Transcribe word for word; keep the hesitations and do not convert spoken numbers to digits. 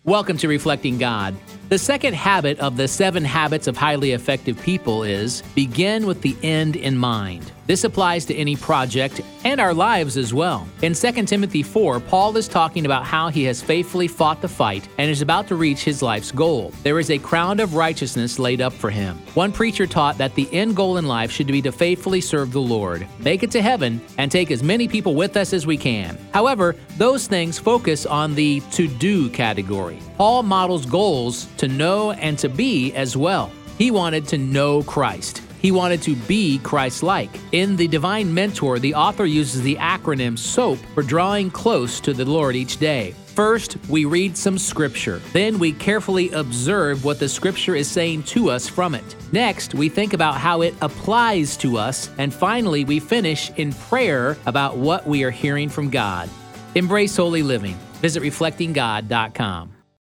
Welcome to Reflecting God. The second habit of the seven habits of highly effective people is begin with the end in mind. This applies to any project and our lives as well. In Second Timothy four, Paul is talking about how he has faithfully fought the fight and is about to reach his life's goal. There is a crown of righteousness laid up for him. One preacher taught that the end goal in life should be to faithfully serve the Lord, make it to heaven, and take as many people with us as we can. However, those things focus on the to-do category. Paul models goals to know and to be as well. He wanted to know Christ. He wanted to be Christ-like. In The Divine Mentor, the author uses the acronym SOAP for drawing close to the Lord each day. First, we read some scripture. Then we carefully observe what the scripture is saying to us from it. Next, we think about how it applies to us. And finally, we finish in prayer about what we are hearing from God. Embrace holy living. Visit reflecting god dot com.